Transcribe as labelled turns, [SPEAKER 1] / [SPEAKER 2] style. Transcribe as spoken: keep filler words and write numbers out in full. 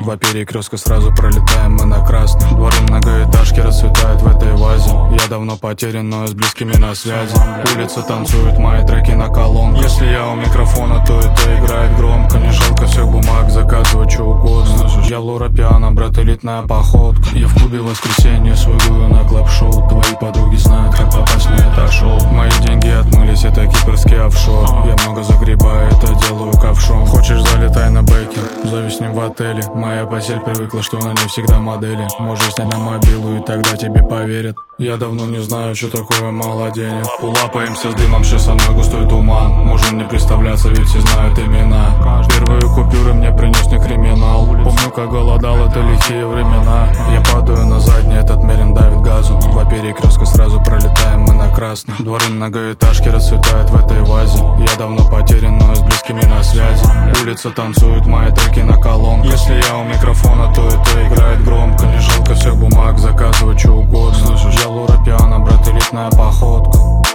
[SPEAKER 1] Два перекрестка сразу пролетаем мы на красный. Дворы многоэтажки расцветают в этой вазе. Я давно потерян, но с близкими на связи. Улица танцует мои треки на колонках. Если я у микрофона, то это играет громко. Не жалко всех бумаг, заказывать что угодно. Я Лора Пиано, брат, элитная походка. Я в клубе в воскресенье свыгую на клаб-шоу. Твои подруги знают, как попасть на это шоу. Мои деньги отмылись, это кипрский офшор. Я много загребаю, это делаю ковшом. Хочешь, залетай на бэки, зови с ним в отеле. Моя посель привыкла, что на ней всегда модели. Можешь снять на мобилу, и тогда тебе поверят. Я давно не знаю, что такое мало денег. Улапаемся с дымом, что со мной густой туман. Можем не представляться, ведь все знают имена. Первые купюры мне принес не криминал. Помню, как голодал, это лихие времена. Я падаю на задний, этот мерин давит газу. Два перекрестка сразу пролетаем мы на красный. Дворы многоэтажки расцветают в этой вазе. Я давно потерян, но с близкими на связи. Улица танцует мои треки на колонках. Если я у микрофона, то это играет громко. Не жалко всех бумаг, заказывать что угодно. Я Лора Пиано, брат, элитная походка.